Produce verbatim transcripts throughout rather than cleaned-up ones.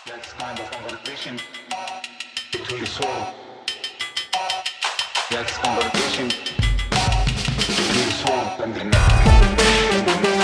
That's kind of conversation between the soul. That's conversation between the soul and the mind.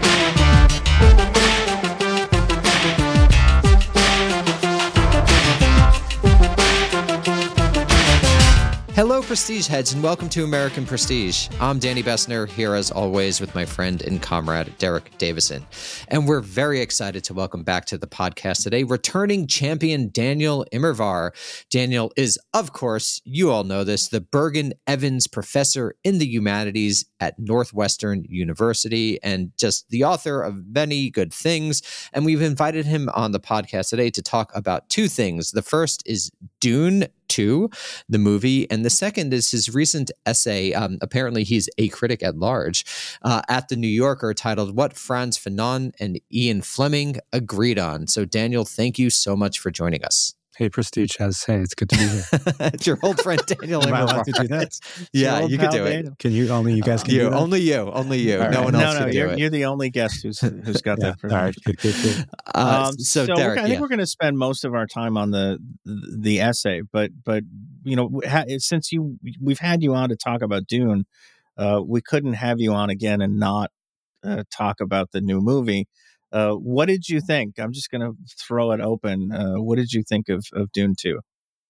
Hello, Prestige heads, and welcome to American Prestige. I'm Danny Bessner, here as always with my friend and comrade, Derek Davison. And we're very excited to welcome back to the podcast today, returning champion Daniel Immerwahr. Daniel is, of course, you all know this, the Bergen Evans Professor in the Humanities at Northwestern University, and just the author of many good things. And we've invited him on the podcast today to talk about two things. The first is Dune two, the movie, and the second is his recent essay. Um, apparently, he's a critic at large uh, at the New Yorker, titled "What Frantz Fanon and Ian Fleming Agreed On." So, Daniel, thank you so much for joining us. Hey, Prestige has. Hey, it's good to be here. It's your old friend Daniel. Am I allowed to do that? Yeah, you can do it. Daniel. Can you? Only you guys can you, do that? Only you. Only you. All no right. one No, else no, can you're do it. you're the only guest who's who's got Yeah. that All right, privilege. good, good, good. Uh, Um, so, so Derek, we're, I think yeah. we're going to spend most of our time on the the essay, but but you know, ha- since you we've had you on to talk about Dune, uh, we couldn't have you on again and not uh, talk about the new movie. Uh, what did you think? I'm just going to throw it open. Uh, what did you think of of Dune two?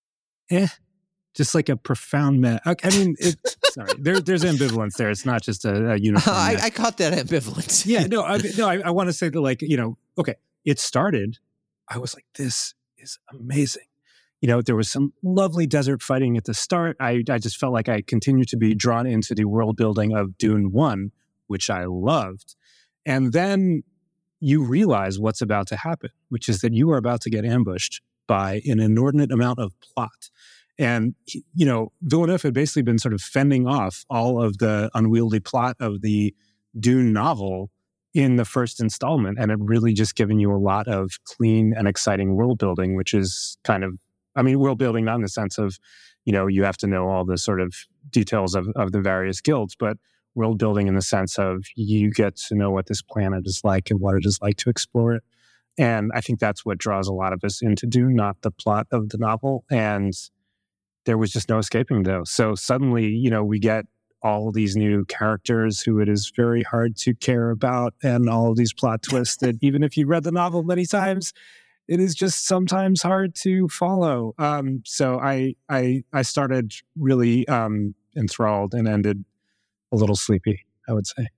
Eh, just like a profound mess. I mean, it, sorry, there, there's ambivalence there. It's not just a, a uniform. I, mess. I caught that ambivalence. yeah, no, I, no, I, I want to say that, like, you know, okay, it started. I was like, this is amazing. You know, there was some lovely desert fighting at the start. I, I just felt like I continued to be drawn into the world building of Dune one, which I loved. And then you realize what's about to happen, which is that you are about to get ambushed by an inordinate amount of plot. And, you know, Villeneuve had basically been sort of fending off all of the unwieldy plot of the Dune novel in the first installment, and it really just given you a lot of clean and exciting world building, which is kind of, I mean, world building not in the sense of, you know, you have to know all the sort of details of, of the various guilds, but world building in the sense of you get to know what this planet is like and what it is like to explore it. And I think that's what draws a lot of us into Dune, not the plot of the novel. And there was just no escaping those. So suddenly, you know, we get all these new characters who it is very hard to care about, and all of these plot twists that even if you read the novel many times, it is just sometimes hard to follow. Um, so I, I, I started really um, enthralled and ended a little sleepy, I would say.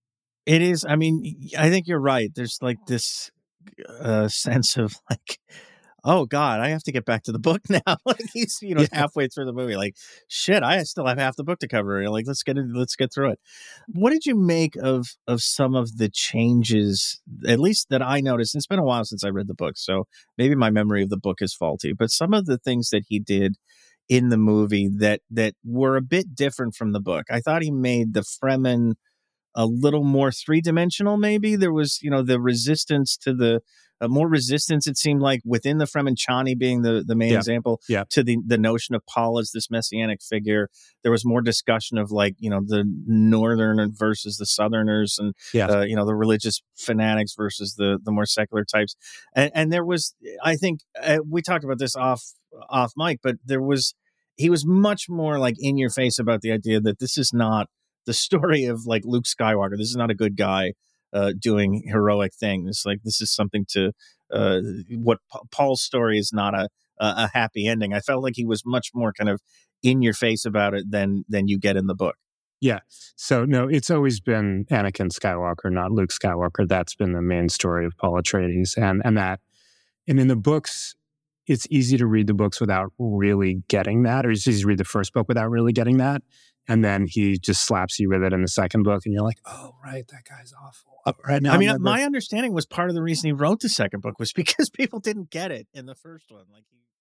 It is. I mean, I think you're right. There's like this uh, sense of like, oh God, I have to get back to the book now. Like he's, you know, Yeah. halfway through the movie. Like, shit, I still have half the book to cover. Like, let's get it. Let's get through it. What did you make of of some of the changes, at least that I noticed? It's been a while since I read the book, so maybe my memory of the book is faulty. But some of the things that he did in the movie that that were a bit different from the book. I thought he made the Fremen a little more three-dimensional, maybe. There was, you know, the resistance to the, uh, more resistance, it seemed like, within the Fremen, Chani being the, the main Yeah. example, Yeah. to the, the notion of Paul as this messianic figure. There was more discussion of, like, you know, the northern versus the southerners, and, Yeah. uh, you know, the religious fanatics versus the, the more secular types. And, and there was, I think, uh, we talked about this off, off mic, but there was, he was much more, like, in your face about the idea that this is not the story of like Luke Skywalker. This is not a good guy uh, doing heroic things. Like this is something to uh, what P- Paul's story is not a, a a happy ending. I felt like he was much more kind of in your face about it than than you get in the book. Yeah. So, no, it's always been Anakin Skywalker, not Luke Skywalker. That's been the main story of Paul Atreides. And, and that, and in the books, it's easy to read the books without really getting that, or it's easy to read the first book without really getting that. And then he just slaps you with it in the second book, and you're like, "Oh, right, that guy's awful." Uh, right now, I mean, I'm never- my understanding was part of the reason he wrote the second book was because people didn't get it in the first one. Like, he,